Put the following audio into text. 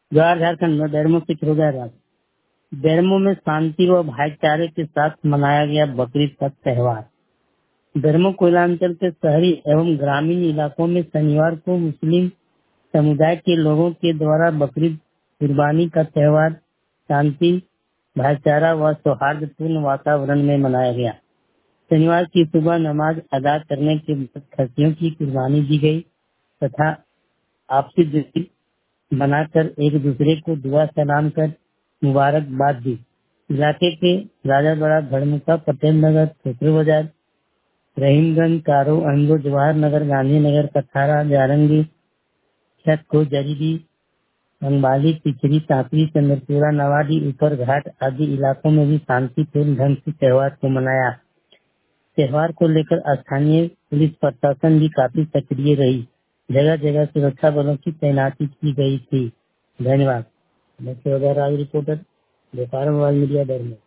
जवाहर झारखंड में बेरमो से फिरोजा। बेरमो में शांति व भाईचारे के साथ मनाया गया बकरीद का त्योहार। बेरमो कोयलांचल के शहरी एवं ग्रामीण इलाकों में शनिवार को मुस्लिम समुदाय के लोगों के द्वारा बकरीद कुर्बानी का त्योहार शांति, भाईचारा व सौहार्दपूर्ण वातावरण में मनाया गया। शनिवार की सुबह नमाज अदा करने के बाद खस्सियों की कुर्बानी दी गई तथा आपसी दोस्ती बनाकर एक दूसरे को दुआ सलाम कर मुबारकबाद दी। इलाके के राजा बड़ा धर्मुका, पटेल नगर, छोटे बाजार, रहीमगंज, कारो, अंगो, जवाहर नगर, गांधीनगर, कथारा, जारंगी, छत को, जरीदी, अंबाली, पिछड़ी, तापरी, चंद्रपुरा, नवाडी, ऊपर घाट आदि इलाकों में भी शांतिपूर्ण ढंग से त्योहार को मनाया। त्योहार को लेकर स्थानीय पुलिस प्रशासन भी काफी सक्रिय रही। जगह जगह सुरक्षा बलों की तैनाती की गई थी। धन्यवाद। मैं राज रिपोर्टर, व्यापार मोबाइल मीडिया बेरमो।